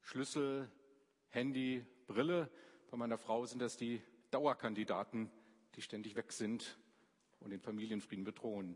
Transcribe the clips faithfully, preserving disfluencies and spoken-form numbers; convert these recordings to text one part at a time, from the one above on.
Schlüssel, Handy, Brille. Bei meiner Frau sind das die Dauerkandidaten, die ständig weg sind und den Familienfrieden bedrohen.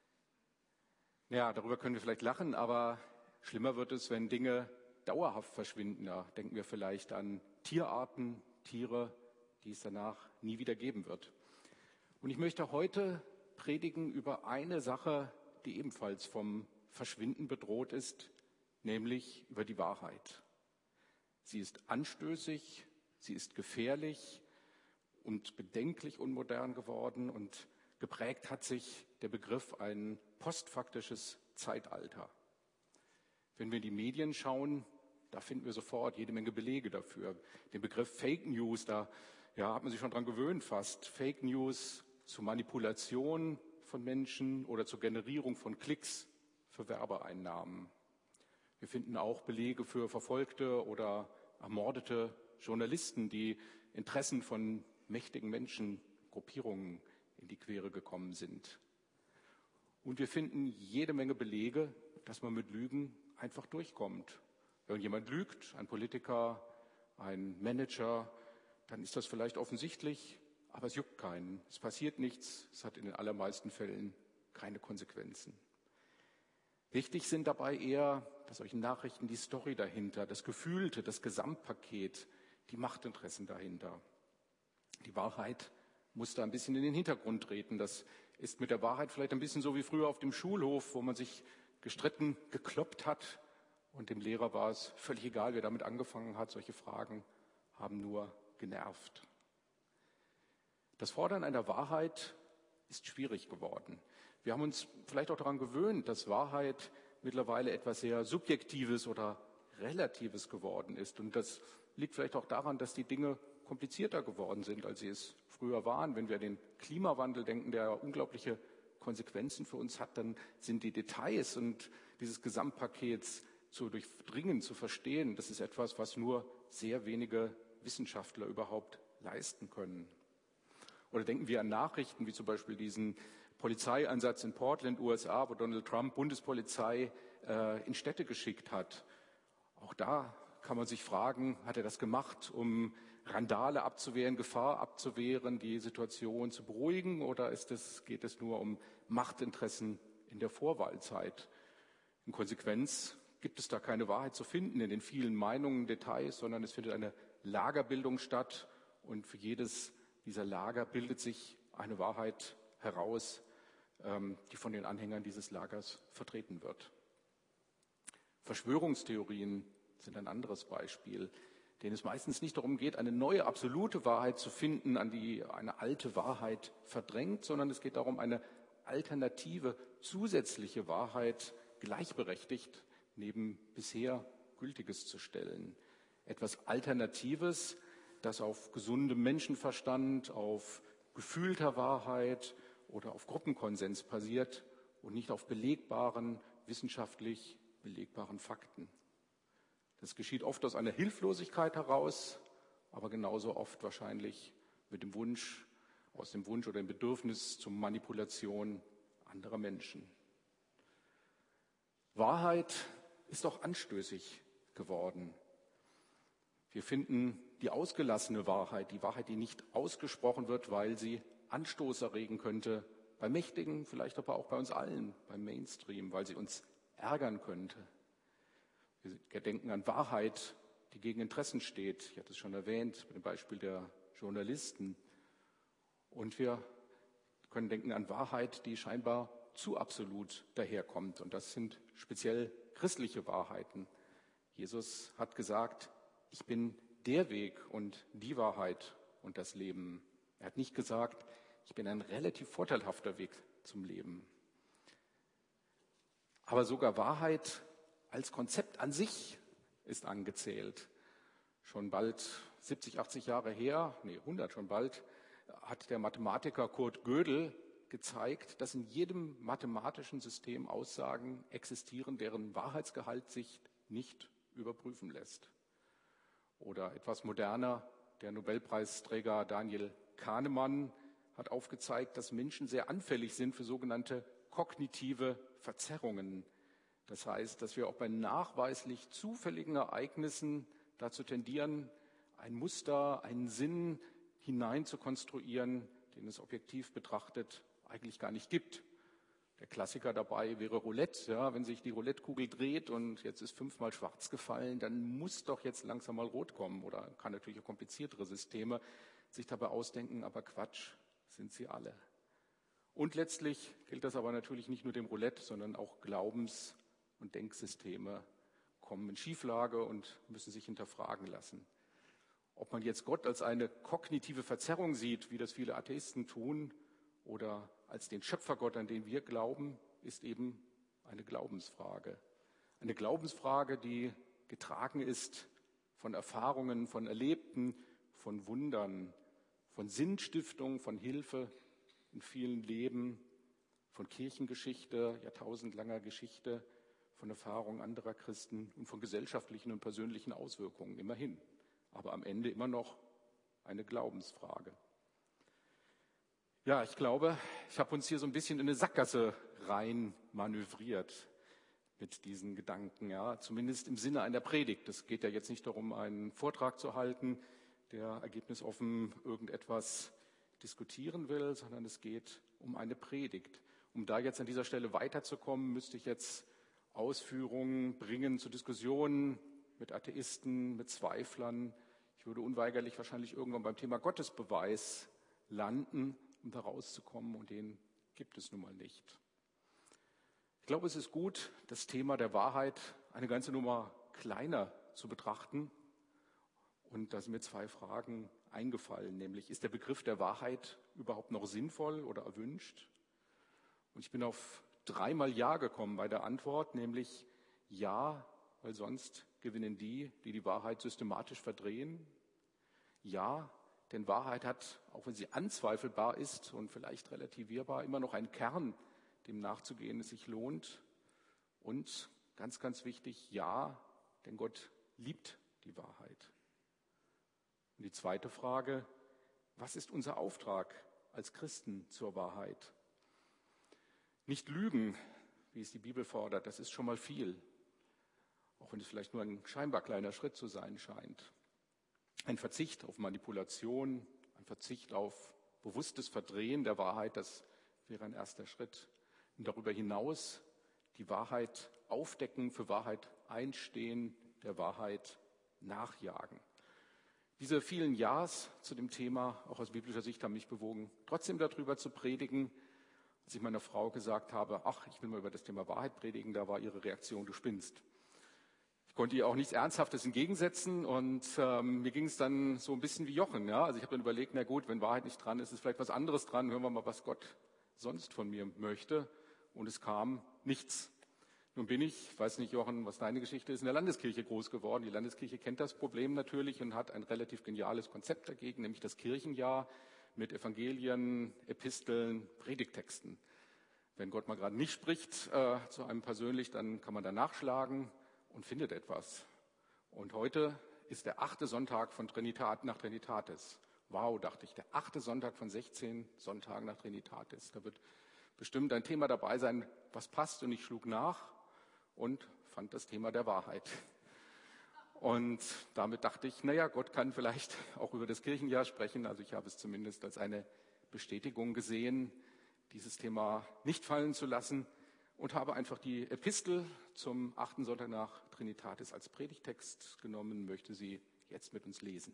Ja, darüber können wir vielleicht lachen, aber schlimmer wird es, wenn Dinge dauerhaft verschwinden. Da denken wir vielleicht an Tierarten, Tiere, die es danach nie wieder geben wird. Und ich möchte heute predigen über eine Sache, die ebenfalls vom Verschwinden bedroht ist, nämlich über die Wahrheit. Sie ist anstößig, sie ist gefährlich und bedenklich unmodern geworden und geprägt hat sich der Begriff ein postfaktisches Zeitalter. Wenn wir in die Medien schauen, da finden wir sofort jede Menge Belege dafür. Den Begriff Fake News, da ja, hat man sich schon dran gewöhnt fast. Fake News zur Manipulation von Menschen oder zur Generierung von Klicks für Werbeeinnahmen. Wir finden auch Belege für verfolgte oder ermordete Journalisten, die Interessen von mächtigen Menschen, Gruppierungen in die Quere gekommen sind. Und wir finden jede Menge Belege, dass man mit Lügen einfach durchkommt. Wenn jemand lügt, ein Politiker, ein Manager, dann ist das vielleicht offensichtlich, aber es juckt keinen. Es passiert nichts, es hat in den allermeisten Fällen keine Konsequenzen. Wichtig sind dabei eher bei solchen Nachrichten die Story dahinter, das Gefühlte, das Gesamtpaket, die Machtinteressen dahinter. Die Wahrheit muss da ein bisschen in den Hintergrund treten. Das ist mit der Wahrheit vielleicht ein bisschen so wie früher auf dem Schulhof, wo man sich gestritten, gekloppt hat und dem Lehrer war es völlig egal, wer damit angefangen hat. Solche Fragen haben nur genervt. Das Fordern einer Wahrheit ist schwierig geworden. Wir haben uns vielleicht auch daran gewöhnt, dass Wahrheit mittlerweile etwas sehr Subjektives oder Relatives geworden ist. Und das liegt vielleicht auch daran, dass die Dinge komplizierter geworden sind, als sie es früher waren. Wenn wir an den Klimawandel denken, der unglaubliche Konsequenzen für uns hat, dann sind die Details und dieses Gesamtpakets zu durchdringen, zu verstehen, das ist etwas, was nur sehr wenige Wissenschaftler überhaupt leisten können. Oder denken wir an Nachrichten, wie zum Beispiel diesen Polizeieinsatz in Portland, U S A, wo Donald Trump Bundespolizei äh, in Städte geschickt hat. Auch da kann man sich fragen, hat er das gemacht, um Randale abzuwehren, Gefahr abzuwehren, die Situation zu beruhigen, oder ist es, geht es nur um Machtinteressen in der Vorwahlzeit? In Konsequenz gibt es da keine Wahrheit zu finden in den vielen Meinungen, Details, sondern es findet eine Lagerbildung statt und für jedes dieser Lager bildet sich eine Wahrheit heraus, die von den Anhängern dieses Lagers vertreten wird. Verschwörungstheorien sind ein anderes Beispiel, denen es meistens nicht darum geht, eine neue absolute Wahrheit zu finden, an die eine alte Wahrheit verdrängt, sondern es geht darum, eine alternative, zusätzliche Wahrheit gleichberechtigt neben bisher Gültiges zu stellen. Etwas Alternatives, das auf gesundem Menschenverstand, auf gefühlter Wahrheit oder auf Gruppenkonsens basiert und nicht auf belegbaren, wissenschaftlich belegbaren Fakten. Das geschieht oft aus einer Hilflosigkeit heraus, aber genauso oft wahrscheinlich mit dem Wunsch, aus dem Wunsch oder dem Bedürfnis zur Manipulation anderer Menschen. Wahrheit ist auch anstößig geworden. Wir finden die ausgelassene Wahrheit, die Wahrheit, die nicht ausgesprochen wird, weil sie Anstoß erregen könnte, bei Mächtigen, vielleicht aber auch bei uns allen, beim Mainstream, weil sie uns ärgern könnte. Wir denken an Wahrheit, die gegen Interessen steht. Ich hatte es schon erwähnt, mit dem Beispiel der Journalisten. Und wir können denken an Wahrheit, die scheinbar zu absolut daherkommt. Und das sind speziell christliche Wahrheiten. Jesus hat gesagt, ich bin der Weg und die Wahrheit und das Leben. Er hat nicht gesagt, ich bin ein relativ vorteilhafter Weg zum Leben. Aber sogar Wahrheit als Konzept an sich ist angezählt. Schon bald siebzig, achtzig Jahre her, nee, hundert schon bald, hat der Mathematiker Kurt Gödel gezeigt, dass in jedem mathematischen System Aussagen existieren, deren Wahrheitsgehalt sich nicht überprüfen lässt. Oder etwas moderner, der Nobelpreisträger Daniel Kahnemann hat aufgezeigt, dass Menschen sehr anfällig sind für sogenannte kognitive Verzerrungen. Das heißt, dass wir auch bei nachweislich zufälligen Ereignissen dazu tendieren, ein Muster, einen Sinn hinein zu konstruieren, den es objektiv betrachtet eigentlich gar nicht gibt. Der Klassiker dabei wäre Roulette. Ja, wenn sich die Roulettekugel dreht und jetzt ist fünfmal schwarz gefallen, dann muss doch jetzt langsam mal rot kommen. Oder kann natürlich auch kompliziertere Systeme sich dabei ausdenken, aber Quatsch sind sie alle. Und letztlich gilt das aber natürlich nicht nur dem Roulette, sondern auch Glaubens- und Denksysteme kommen in Schieflage und müssen sich hinterfragen lassen. Ob man jetzt Gott als eine kognitive Verzerrung sieht, wie das viele Atheisten tun, oder als den Schöpfergott, an den wir glauben, ist eben eine Glaubensfrage. Eine Glaubensfrage, die getragen ist von Erfahrungen, von Erlebten, von Wundern, von Sinnstiftung, von Hilfe in vielen Leben, von Kirchengeschichte, jahrtausendlanger Geschichte, von Erfahrungen anderer Christen und von gesellschaftlichen und persönlichen Auswirkungen, immerhin. Aber am Ende immer noch eine Glaubensfrage. Ja, ich glaube, ich habe uns hier so ein bisschen in eine Sackgasse rein manövriert mit diesen Gedanken, ja, zumindest im Sinne einer Predigt. Es geht ja jetzt nicht darum, einen Vortrag zu halten, der ergebnisoffen irgendetwas diskutieren will, sondern es geht um eine Predigt. Um da jetzt an dieser Stelle weiterzukommen, müsste ich jetzt Ausführungen bringen zu Diskussionen mit Atheisten, mit Zweiflern. Ich würde unweigerlich wahrscheinlich irgendwann beim Thema Gottesbeweis landen, um da rauszukommen, und den gibt es nun mal nicht. Ich glaube, es ist gut, das Thema der Wahrheit eine ganze Nummer kleiner zu betrachten. Und da sind mir zwei Fragen eingefallen, nämlich, ist der Begriff der Wahrheit überhaupt noch sinnvoll oder erwünscht? Und ich bin auf dreimal Ja gekommen bei der Antwort, nämlich ja, weil sonst gewinnen die, die die Wahrheit systematisch verdrehen. Ja, denn Wahrheit hat, auch wenn sie anzweifelbar ist und vielleicht relativierbar, immer noch einen Kern, dem nachzugehen es sich lohnt. Und ganz, ganz wichtig, ja, denn Gott liebt die Wahrheit. Und die zweite Frage, was ist unser Auftrag als Christen zur Wahrheit? Nicht lügen, wie es die Bibel fordert, das ist schon mal viel, auch wenn es vielleicht nur ein scheinbar kleiner Schritt zu sein scheint. Ein Verzicht auf Manipulation, ein Verzicht auf bewusstes Verdrehen der Wahrheit, das wäre ein erster Schritt. Und darüber hinaus die Wahrheit aufdecken, für Wahrheit einstehen, der Wahrheit nachjagen. Diese vielen Ja's zu dem Thema, auch aus biblischer Sicht, haben mich bewogen, trotzdem darüber zu predigen. Als ich meiner Frau gesagt habe, ach, ich will mal über das Thema Wahrheit predigen, da war ihre Reaktion, du spinnst. Ich konnte ihr auch nichts Ernsthaftes entgegensetzen, und ähm, mir ging es dann so ein bisschen wie Jochen. Ja? Also ich habe dann überlegt, na gut, wenn Wahrheit nicht dran ist, ist vielleicht was anderes dran. Hören wir mal, was Gott sonst von mir möchte. Und es kam nichts. Nun bin ich, ich weiß nicht, Jochen, was deine Geschichte ist, in der Landeskirche groß geworden. Die Landeskirche kennt das Problem natürlich und hat ein relativ geniales Konzept dagegen, nämlich das Kirchenjahr mit Evangelien, Episteln, Predigtexten. Wenn Gott mal gerade nicht spricht äh, zu einem persönlich, dann kann man da nachschlagen und findet etwas. Und heute ist der achte Sonntag von Trinitat nach Trinitatis. Wow, dachte ich, der achte Sonntag von sechzehn Sonntagen nach Trinitatis. Da wird bestimmt ein Thema dabei sein, was passt. Und ich schlug nach und fand das Thema der Wahrheit. Und damit dachte ich, naja, Gott kann vielleicht auch über das Kirchenjahr sprechen. Also ich habe es zumindest als eine Bestätigung gesehen, dieses Thema nicht fallen zu lassen, und habe einfach die Epistel zum achten Sonntag nach Trinitatis als Predigtext genommen, möchte sie jetzt mit uns lesen.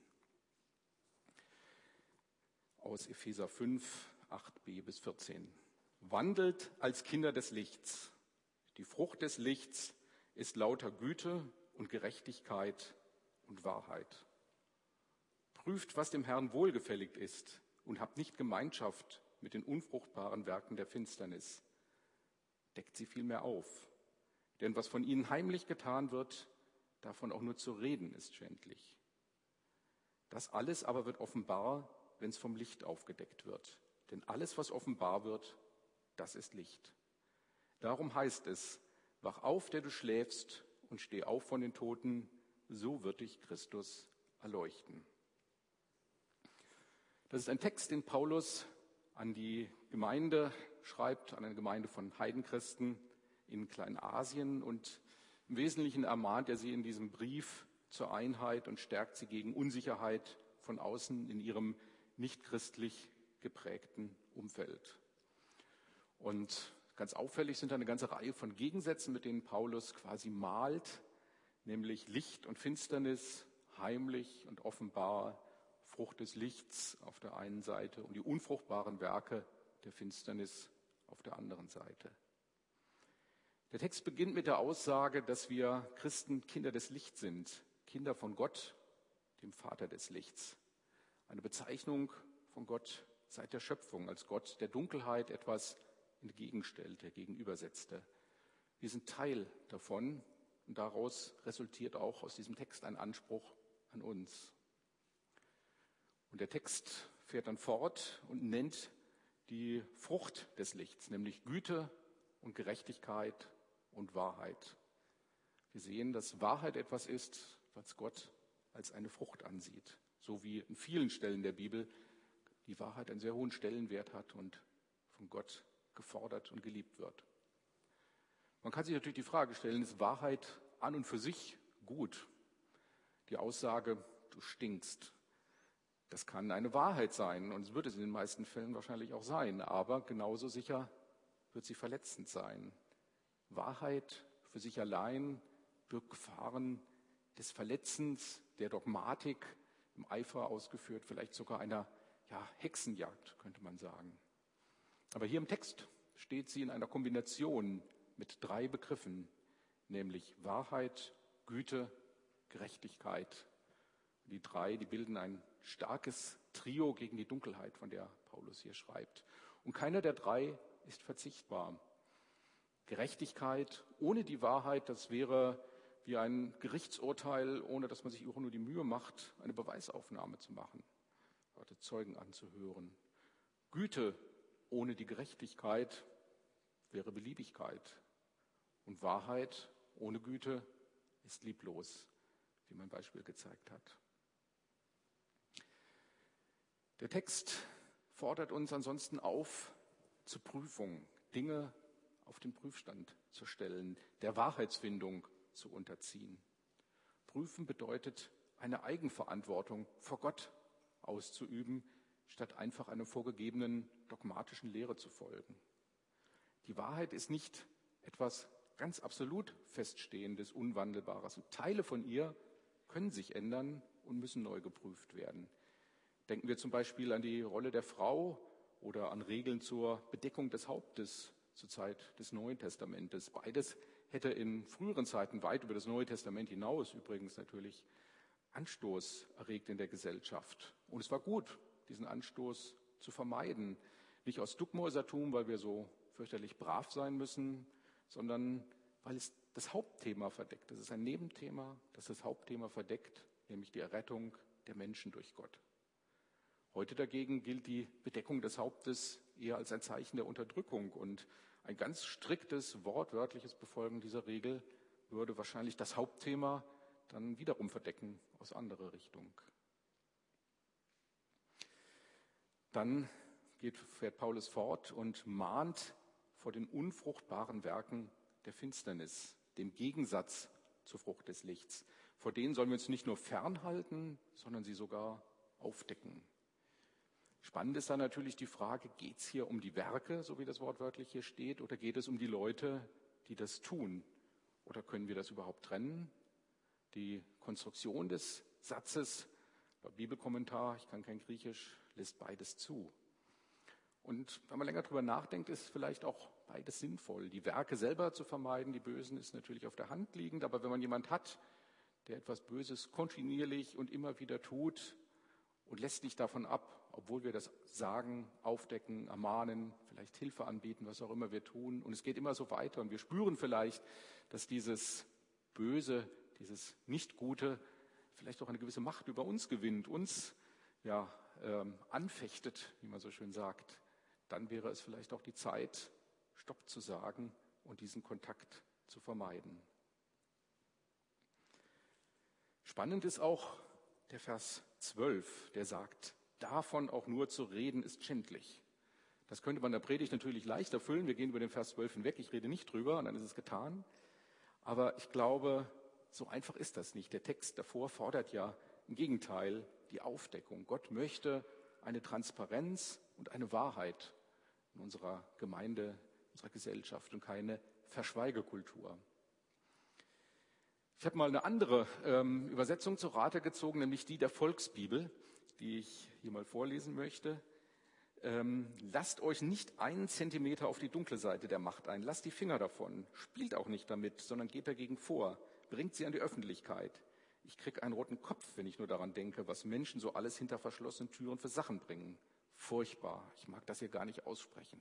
Aus Epheser fünf, acht b bis vierzehn. Wandelt als Kinder des Lichts. Die Frucht des Lichts ist lauter Güte und Gerechtigkeit und Wahrheit. Prüft, was dem Herrn wohlgefällig ist, und habt nicht Gemeinschaft mit den unfruchtbaren Werken der Finsternis. Deckt sie vielmehr auf. Denn was von ihnen heimlich getan wird, davon auch nur zu reden, ist schändlich. Das alles aber wird offenbar, wenn es vom Licht aufgedeckt wird. Denn alles, was offenbar wird, das ist Licht. Darum heißt es, wach auf, der du schläfst, und steh auf von den Toten, so wird dich Christus erleuchten. Das ist ein Text, den Paulus an die Gemeinde schreibt, an eine Gemeinde von Heidenchristen in Kleinasien, und im Wesentlichen ermahnt er sie in diesem Brief zur Einheit und stärkt sie gegen Unsicherheit von außen in ihrem nicht christlich geprägten Umfeld. Und ganz auffällig sind da eine ganze Reihe von Gegensätzen, mit denen Paulus quasi malt, nämlich Licht und Finsternis, heimlich und offenbar, Frucht des Lichts auf der einen Seite und die unfruchtbaren Werke der Finsternis auf der anderen Seite. Der Text beginnt mit der Aussage, dass wir Christen Kinder des Lichts sind, Kinder von Gott, dem Vater des Lichts. Eine Bezeichnung von Gott seit der Schöpfung, als Gott der Dunkelheit etwas entgegenstellte, gegenübersetzte. Wir sind Teil davon und daraus resultiert auch aus diesem Text ein Anspruch an uns. Und der Text fährt dann fort und nennt die Frucht des Lichts, nämlich Güte und Gerechtigkeit und Wahrheit. Wir sehen, dass Wahrheit etwas ist, was Gott als eine Frucht ansieht, so wie in vielen Stellen der Bibel die Wahrheit einen sehr hohen Stellenwert hat und von Gott gefordert und geliebt wird. Man kann sich natürlich die Frage stellen, ist Wahrheit an und für sich gut? Die Aussage, du stinkst, das kann eine Wahrheit sein und es wird es in den meisten Fällen wahrscheinlich auch sein, aber genauso sicher wird sie verletzend sein. Wahrheit für sich allein birgt Gefahren des Verletzens, der Dogmatik, im Eifer ausgeführt, vielleicht sogar einer ja, Hexenjagd, könnte man sagen. Aber hier im Text steht sie in einer Kombination mit drei Begriffen, nämlich Wahrheit, Güte, Gerechtigkeit. Die drei, die bilden ein starkes Trio gegen die Dunkelheit, von der Paulus hier schreibt. Und keiner der drei ist verzichtbar. Gerechtigkeit ohne die Wahrheit, das wäre wie ein Gerichtsurteil, ohne dass man sich auch nur die Mühe macht, eine Beweisaufnahme zu machen, also Zeugen anzuhören. Güte ohne die Gerechtigkeit wäre Beliebigkeit. Und Wahrheit ohne Güte ist lieblos, wie mein Beispiel gezeigt hat. Der Text fordert uns ansonsten auf, zur Prüfung, Dinge auf den Prüfstand zu stellen, der Wahrheitsfindung zu unterziehen. Prüfen bedeutet, eine Eigenverantwortung vor Gott auszuüben, statt einfach einer vorgegebenen dogmatischen Lehre zu folgen. Die Wahrheit ist nicht etwas ganz absolut Feststehendes, Unwandelbares. Und Teile von ihr können sich ändern und müssen neu geprüft werden. Denken wir zum Beispiel an die Rolle der Frau oder an Regeln zur Bedeckung des Hauptes zur Zeit des Neuen Testamentes. Beides hätte in früheren Zeiten, weit über das Neue Testament hinaus übrigens natürlich, Anstoß erregt in der Gesellschaft. Und es war gut, diesen Anstoß zu vermeiden. Nicht aus Duckmäusertum, weil wir so fürchterlich brav sein müssen, sondern weil es das Hauptthema verdeckt. Das ist ein Nebenthema, das das Hauptthema verdeckt, nämlich die Errettung der Menschen durch Gott. Heute dagegen gilt die Bedeckung des Hauptes eher als ein Zeichen der Unterdrückung und ein ganz striktes, wortwörtliches Befolgen dieser Regel würde wahrscheinlich das Hauptthema dann wiederum verdecken aus anderer Richtung. Dann geht, fährt Paulus fort und mahnt vor den unfruchtbaren Werken der Finsternis, dem Gegensatz zur Frucht des Lichts. Vor denen sollen wir uns nicht nur fernhalten, sondern sie sogar aufdecken. Spannend ist dann natürlich die Frage, geht es hier um die Werke, so wie das wortwörtlich hier steht, oder geht es um die Leute, die das tun? Oder können wir das überhaupt trennen? Die Konstruktion des Satzes, laut Bibelkommentar, ich kann kein Griechisch, lässt beides zu. Und wenn man länger drüber nachdenkt, ist vielleicht auch beides sinnvoll. Die Werke selber zu vermeiden, die Bösen, ist natürlich auf der Hand liegend, aber wenn man jemand hat, der etwas Böses kontinuierlich und immer wieder tut und lässt nicht davon ab, obwohl wir das sagen, aufdecken, ermahnen, vielleicht Hilfe anbieten, was auch immer wir tun. Und es geht immer so weiter und wir spüren vielleicht, dass dieses Böse, dieses Nicht-Gute vielleicht auch eine gewisse Macht über uns gewinnt, uns ja, ähm, anfechtet, wie man so schön sagt. Dann wäre es vielleicht auch die Zeit, Stopp zu sagen und diesen Kontakt zu vermeiden. Spannend ist auch der Vers zwölf, der sagt, davon auch nur zu reden ist schändlich. Das könnte man in der Predigt natürlich leicht erfüllen. Wir gehen über den Vers zwölf hinweg, ich rede nicht drüber und dann ist es getan. Aber ich glaube, so einfach ist das nicht. Der Text davor fordert ja im Gegenteil die Aufdeckung. Gott möchte eine Transparenz und eine Wahrheit in unserer Gemeinde, unserer Gesellschaft und keine Verschweigekultur. Ich habe mal eine andere ähm, Übersetzung zu Rate gezogen, nämlich die der Volksbibel, die ich hier mal vorlesen möchte. Ähm, lasst euch nicht einen Zentimeter auf die dunkle Seite der Macht ein. Lasst die Finger davon. Spielt auch nicht damit, sondern geht dagegen vor. Bringt sie an die Öffentlichkeit. Ich kriege einen roten Kopf, wenn ich nur daran denke, was Menschen so alles hinter verschlossenen Türen für Sachen bringen. Furchtbar. Ich mag das hier gar nicht aussprechen.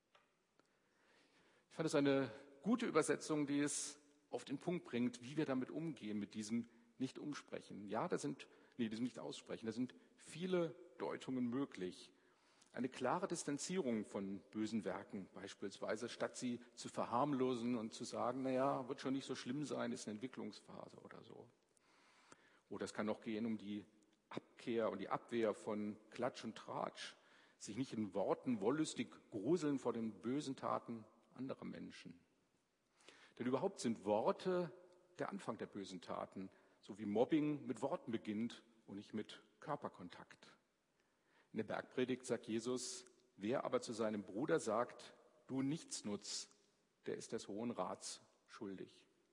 Ich fand es eine gute Übersetzung, die es auf den Punkt bringt, wie wir damit umgehen, mit diesem Nicht-Umsprechen. Ja, da sind, nee, diesem Nicht-Aussprechen, da sind viele Deutungen möglich. Eine klare Distanzierung von bösen Werken beispielsweise, statt sie zu verharmlosen und zu sagen, naja, wird schon nicht so schlimm sein, ist eine Entwicklungsphase oder so. Oder es kann auch gehen um die Abkehr und die Abwehr von Klatsch und Tratsch, sich nicht in Worten wollüstig gruseln vor den bösen Taten anderer Menschen. Denn überhaupt sind Worte der Anfang der bösen Taten, so wie Mobbing mit Worten beginnt und nicht mit Körperkontakt. In der Bergpredigt sagt Jesus, wer aber zu seinem Bruder sagt, du Nichtsnutz, der ist des Hohen Rats schuldig.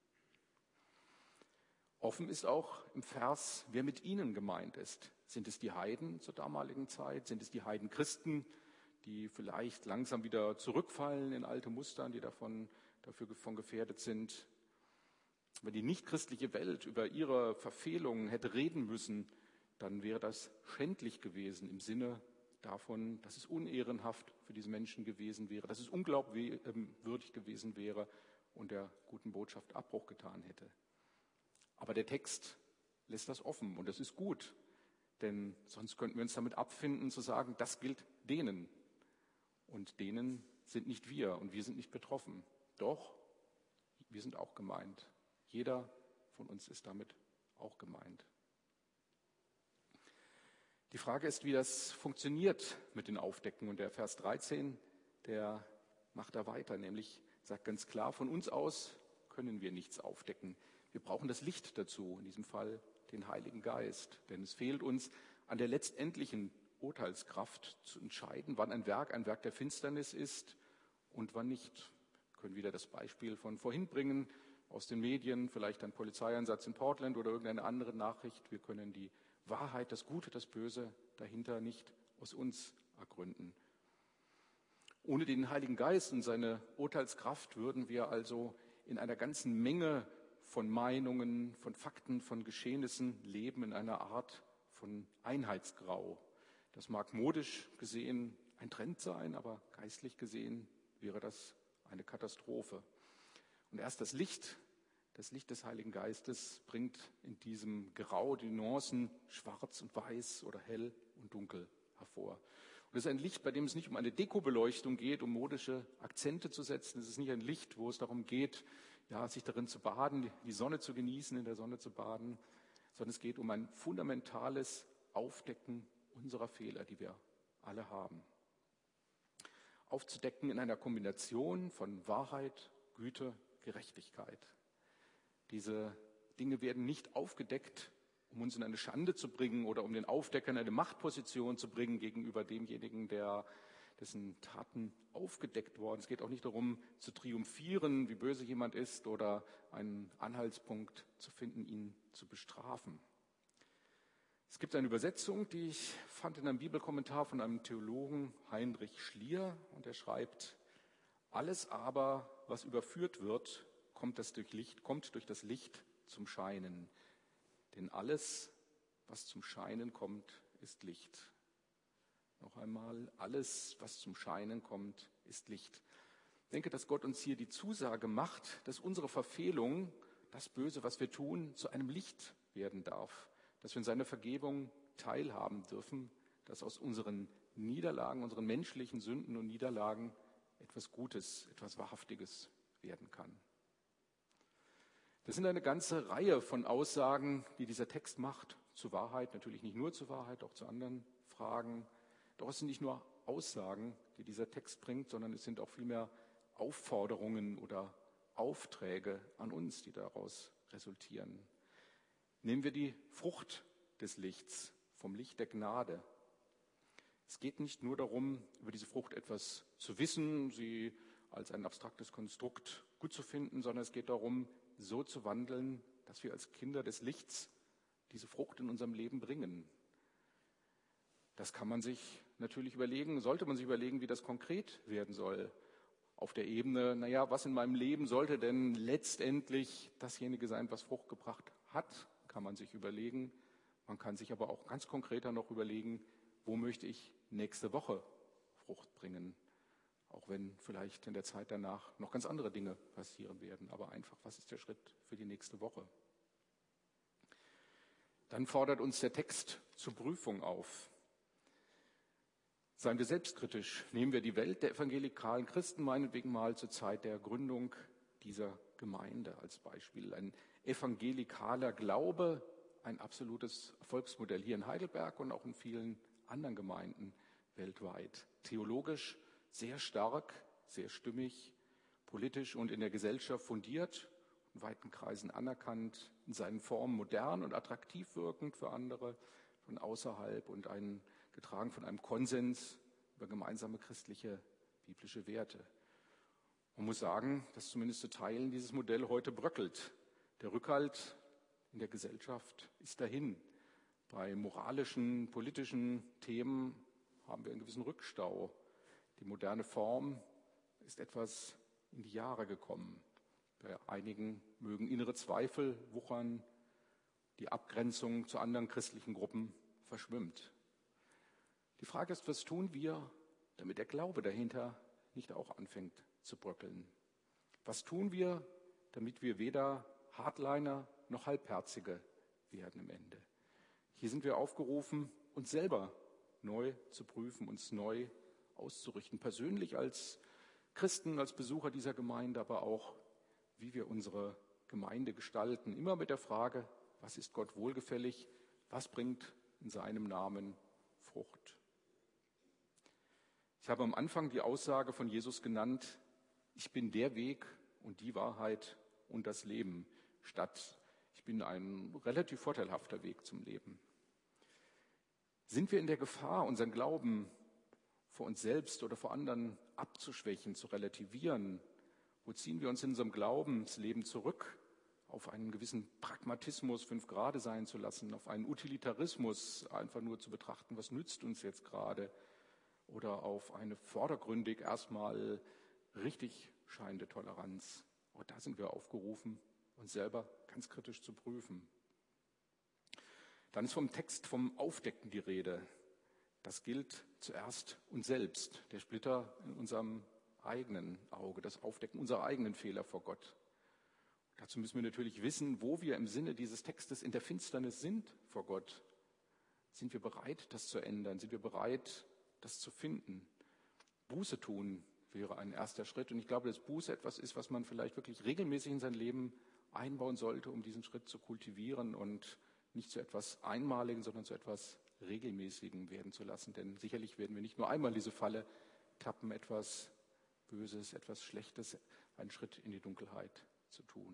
Offen ist auch im Vers, wer mit ihnen gemeint ist. Sind es die Heiden zur damaligen Zeit? Sind es die Heidenchristen, die vielleicht langsam wieder zurückfallen in alte Mustern, die davon, dafür von gefährdet sind? Wenn die nichtchristliche Welt über ihre Verfehlungen hätte reden müssen, dann wäre das schändlich gewesen im Sinne davon, dass es unehrenhaft für diese Menschen gewesen wäre, dass es unglaubwürdig gewesen wäre und der guten Botschaft Abbruch getan hätte. Aber der Text lässt das offen und das ist gut, denn sonst könnten wir uns damit abfinden zu sagen, das gilt denen und denen sind nicht wir und wir sind nicht betroffen. Doch, wir sind auch gemeint. Jeder von uns ist damit auch gemeint. Die Frage ist, wie das funktioniert mit den Aufdecken. Und der Vers dreizehn, der macht da weiter, nämlich sagt ganz klar, von uns aus können wir nichts aufdecken. Wir brauchen das Licht dazu, in diesem Fall den Heiligen Geist. Denn es fehlt uns an der letztendlichen Urteilskraft zu entscheiden, wann ein Werk ein Werk der Finsternis ist und wann nicht. Wir können wieder das Beispiel von vorhin bringen, aus den Medien, vielleicht ein Polizeieinsatz in Portland oder irgendeine andere Nachricht. Wir können die Wahrheit, das Gute, das Böse dahinter nicht aus uns ergründen. Ohne den Heiligen Geist und seine Urteilskraft würden wir also in einer ganzen Menge von Meinungen, von Fakten, von Geschehnissen leben, in einer Art von Einheitsgrau. Das mag modisch gesehen ein Trend sein, aber geistlich gesehen wäre das eine Katastrophe. Und erst das Licht, das Licht des Heiligen Geistes bringt in diesem Grau die Nuancen schwarz und weiß oder hell und dunkel hervor. Und es ist ein Licht, bei dem es nicht um eine Dekobeleuchtung geht, um modische Akzente zu setzen. Es ist nicht ein Licht, wo es darum geht, ja, sich darin zu baden, die Sonne zu genießen, in der Sonne zu baden, sondern es geht um ein fundamentales Aufdecken unserer Fehler, die wir alle haben. Aufzudecken in einer Kombination von Wahrheit, Güte, Gerechtigkeit. Diese Dinge werden nicht aufgedeckt, um uns in eine Schande zu bringen oder um den Aufdecker in eine Machtposition zu bringen gegenüber demjenigen, der, dessen Taten aufgedeckt worden. Es geht auch nicht darum, zu triumphieren, wie böse jemand ist oder einen Anhaltspunkt zu finden, ihn zu bestrafen. Es gibt eine Übersetzung, die ich fand in einem Bibelkommentar von einem Theologen, Heinrich Schlier, und er schreibt: Alles aber, was überführt wird, kommt, das durch Licht, kommt durch das Licht zum Scheinen. Denn alles, was zum Scheinen kommt, ist Licht. Noch einmal, alles, was zum Scheinen kommt, ist Licht. Ich denke, dass Gott uns hier die Zusage macht, dass unsere Verfehlung, das Böse, was wir tun, zu einem Licht werden darf. Dass wir in seiner Vergebung teilhaben dürfen, dass aus unseren Niederlagen, unseren menschlichen Sünden und Niederlagen etwas Gutes, etwas Wahrhaftiges werden kann. Das sind eine ganze Reihe von Aussagen, die dieser Text macht, zur Wahrheit, natürlich nicht nur zur Wahrheit, auch zu anderen Fragen. Doch es sind nicht nur Aussagen, die dieser Text bringt, sondern es sind auch vielmehr Aufforderungen oder Aufträge an uns, die daraus resultieren. Nehmen wir die Frucht des Lichts, vom Licht der Gnade. Es geht nicht nur darum, über diese Frucht etwas zu wissen, sie als ein abstraktes Konstrukt gut zu finden, sondern es geht darum, so zu wandeln, dass wir als Kinder des Lichts diese Frucht in unserem Leben bringen. Das kann man sich natürlich überlegen, sollte man sich überlegen, wie das konkret werden soll. Auf der Ebene, naja, was in meinem Leben sollte denn letztendlich dasjenige sein, was Frucht gebracht hat, kann man sich überlegen. Man kann sich aber auch ganz konkreter noch überlegen, wo möchte ich nächste Woche Frucht bringen. Auch wenn vielleicht in der Zeit danach noch ganz andere Dinge passieren werden. Aber einfach, was ist der Schritt für die nächste Woche? Dann fordert uns der Text zur Prüfung auf. Seien wir selbstkritisch. Nehmen wir die Welt der evangelikalen Christen meinetwegen mal zur Zeit der Gründung dieser Gemeinde als Beispiel. Ein evangelikaler Glaube, ein absolutes Erfolgsmodell hier in Heidelberg und auch in vielen anderen Gemeinden weltweit. Theologisch sehr stark, sehr stimmig, politisch und in der Gesellschaft fundiert, in weiten Kreisen anerkannt, in seinen Formen modern und attraktiv wirkend für andere von außerhalb und ein, getragen von einem Konsens über gemeinsame christliche, biblische Werte. Man muss sagen, dass zumindest zu Teilen dieses Modell heute bröckelt. Der Rückhalt in der Gesellschaft ist dahin. Bei moralischen, politischen Themen haben wir einen gewissen Rückstau. Die moderne Form ist etwas in die Jahre gekommen. Bei einigen mögen innere Zweifel wuchern, die Abgrenzung zu anderen christlichen Gruppen verschwimmt. Die Frage ist, was tun wir, damit der Glaube dahinter nicht auch anfängt zu bröckeln? Was tun wir, damit wir weder Hardliner noch Halbherzige werden am Ende? Hier sind wir aufgerufen, uns selber neu zu prüfen, uns neu auszurichten, persönlich als Christen, als Besucher dieser Gemeinde, aber auch, wie wir unsere Gemeinde gestalten. Immer mit der Frage, was ist Gott wohlgefällig, was bringt in seinem Namen Frucht? Ich habe am Anfang die Aussage von Jesus genannt, ich bin der Weg und die Wahrheit und das Leben, statt ich bin ein relativ vorteilhafter Weg zum Leben. Sind wir in der Gefahr, unseren Glauben vor uns selbst oder vor anderen abzuschwächen, zu relativieren? Wo ziehen wir uns in unserem Glaubensleben zurück? Auf einen gewissen Pragmatismus, fünf Grade sein zu lassen, auf einen Utilitarismus, einfach nur zu betrachten, was nützt uns jetzt gerade? Oder auf eine vordergründig erstmal richtig scheinende Toleranz. Auch da sind wir aufgerufen, uns selber ganz kritisch zu prüfen. Dann ist vom Text vom Aufdecken die Rede. Das gilt zuerst uns selbst, der Splitter in unserem eigenen Auge, das Aufdecken unserer eigenen Fehler vor Gott. Dazu müssen wir natürlich wissen, wo wir im Sinne dieses Textes in der Finsternis sind vor Gott. Sind wir bereit, das zu ändern? Sind wir bereit, das zu finden? Buße tun wäre ein erster Schritt. Und ich glaube, dass Buße etwas ist, was man vielleicht wirklich regelmäßig in sein Leben einbauen sollte, um diesen Schritt zu kultivieren und nicht zu etwas Einmaligen, sondern zu etwas Regelmäßigen werden zu lassen. Denn sicherlich werden wir nicht nur einmal diese Falle tappen, etwas Böses, etwas Schlechtes, einen Schritt in die Dunkelheit zu tun.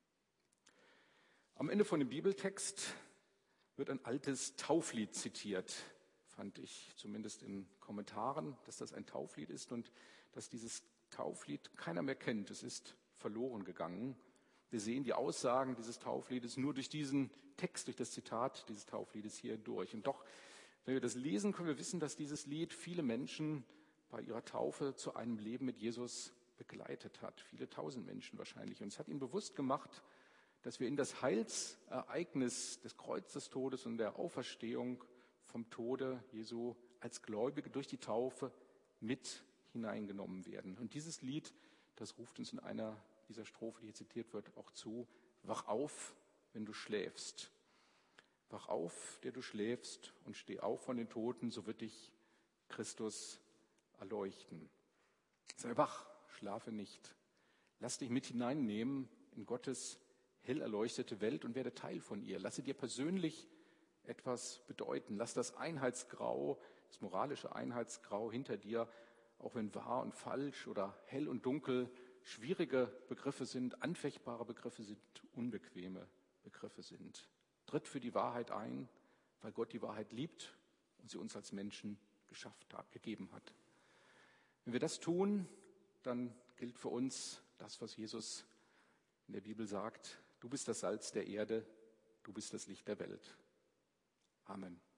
Am Ende von dem Bibeltext wird ein altes Tauflied zitiert, fand ich zumindest in Kommentaren, dass das ein Tauflied ist und dass dieses Tauflied keiner mehr kennt. Es ist verloren gegangen. Wir sehen die Aussagen dieses Taufliedes nur durch diesen Text, durch das Zitat dieses Taufliedes hier durch. Und doch, wenn wir das lesen, können wir wissen, dass dieses Lied viele Menschen bei ihrer Taufe zu einem Leben mit Jesus begleitet hat. Viele tausend Menschen wahrscheinlich. Und es hat ihnen bewusst gemacht, dass wir in das Heilsereignis des Kreuzestodes und der Auferstehung vom Tode Jesu als Gläubige durch die Taufe mit hineingenommen werden. Und dieses Lied, das ruft uns in einer dieser Strophe, die hier zitiert wird, auch zu: Wach auf, wenn du schläfst. Wach auf, der du schläfst, und steh auf von den Toten, so wird dich Christus erleuchten. Sei wach, schlafe nicht. Lass dich mit hineinnehmen in Gottes hell erleuchtete Welt und werde Teil von ihr. Lasse dir persönlich etwas bedeuten. Lass das Einheitsgrau, das moralische Einheitsgrau hinter dir, auch wenn wahr und falsch oder hell und dunkel schwierige Begriffe sind, anfechtbare Begriffe sind, unbequeme Begriffe sind. Tritt für die Wahrheit ein, weil Gott die Wahrheit liebt und sie uns als Menschen geschafft hat, gegeben hat. Wenn wir das tun, dann gilt für uns das, was Jesus in der Bibel sagt: Du bist das Salz der Erde, du bist das Licht der Welt. Amen.